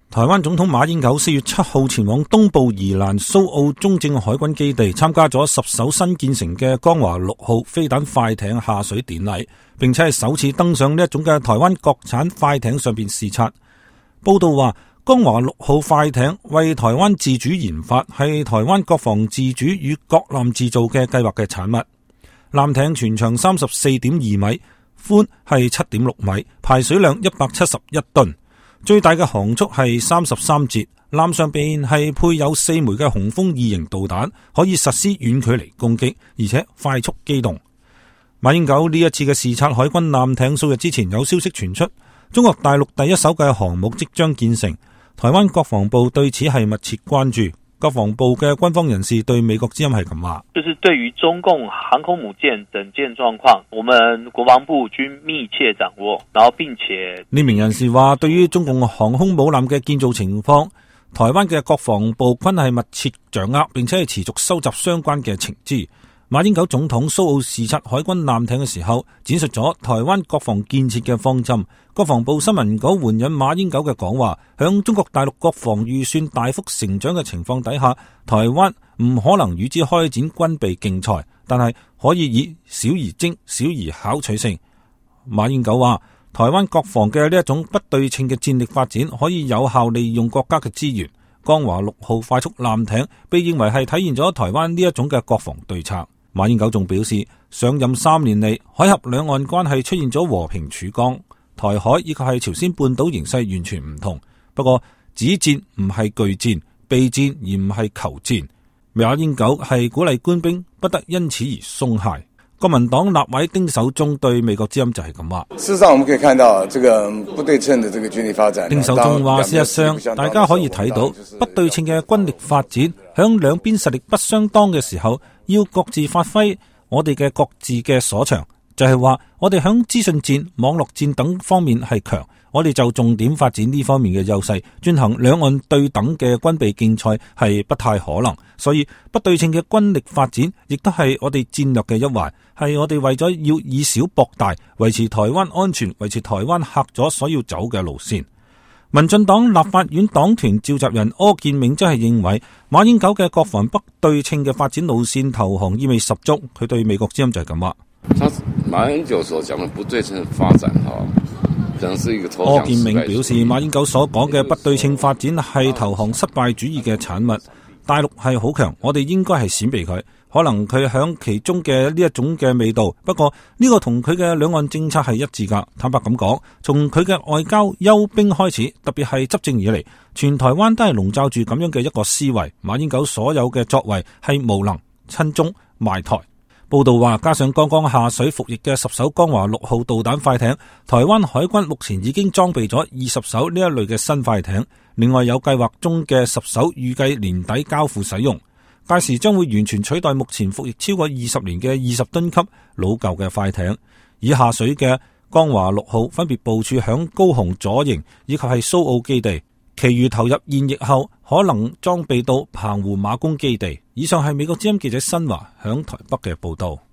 台灣總統馬英九4月7號前往東部宜蘭蘇澳中正海軍基地，參加咗10艘新建成嘅江華6號飛彈快艇下水典禮，並且係首次登上呢一種嘅台灣國產快艇上邊視察。報道話，江華6號快艇為台灣自主研發，係台灣國防自主與國艦自造嘅計劃嘅產物。艦艇全長34.2米，寬係7.6米，排水量171噸。最大嘅航速係33節，艦上邊係配有4枚嘅雄風2型導彈，可以實施遠距離攻擊，而且快速機動。馬英九呢一次嘅視察海軍艦艇數日之前有消息傳出，中國大陸第一艘嘅航母即將建成，台灣國防部對此係密切關注。國防部嘅軍方人士對美國之音係咁話， 就是對於中共航空母艦整建狀況，我們國防部均密切掌握，然後並且呢名人士話，對於中共航空母艦嘅建造情況，台灣嘅國防部均係密切掌握，並且係持續收集相關嘅情資。馬英九總統蘇澳視察海軍艦艇嘅時候，展述咗台灣國防建設嘅方針。國防部新聞稿援引馬英九嘅講話，響中國大陸國防預算大幅成長嘅情況底下，台灣唔可能與之開展軍備競賽，但係可以以小而精、小而巧取勝。馬英九話，台灣國防嘅呢一種不對稱嘅戰力發展，可以有效利用國家嘅資源。江華6號快速艦艇被認為係體現咗台灣呢一種嘅國防對策。馬英九仲表示，上任3年嚟，海峽兩岸關係出現咗和平曙光，台海以及係朝鮮半島形勢完全唔同。不過，止戰唔係拒戰，備戰而唔係求戰。馬英九係鼓勵官兵不得因此而鬆懈。國民黨立委丁守中對美國之音就係咁話。 事實上，我們可以看到這個不對稱的這個軍力發展。 丁守中話，事實上大家可以睇到不對稱嘅軍力發展，響兩邊實力不相當嘅時候，要各自發揮我哋嘅各自嘅所長，就係話我哋響資訊戰、網絡戰等方面係強，我哋就重點發展呢方面嘅優勢，進行兩岸對等嘅軍備競賽係不太可能。所以不對稱嘅軍力發展亦都係我哋戰略嘅一環，係我哋為咗要以小博大，維持台灣安全，維持台灣客咗所要走嘅路線。民進黨立法院黨團召集人柯建銘則係認為馬英九嘅國防不對稱嘅發展路線投降意味十足。佢對美國之音就係咁話。 馬英九所講嘅不對稱發展可能是一個投降。 柯建銘表示，馬英九所講嘅不對稱發展係投降失敗主義嘅產物。大陸係好強，我哋應該係閃避佢，可能佢響其中嘅呢一種嘅味道。不過呢個同佢嘅兩岸政策係一致噶。坦白咁講，從佢嘅外交休兵開始，特別係執政以嚟，全台灣都係籠罩住咁樣嘅一個思維。馬英九所有嘅作為係無能、親中、賣台。報道話，加上剛剛下水服役嘅10艘江華6號導彈快艇，台灣海軍目前已經裝備咗20艘呢一類嘅新快艇，另外有計劃中嘅10艘預計年底交付使用，屆時將會完全取代目前服役超過20年嘅20噸級老舊嘅快艇。以下水嘅江華6號分別部署響高雄左營以及係蘇澳基地，其餘投入現役後可能裝備到澎湖馬公基地。以上係美國之音記者新華響台北嘅報道。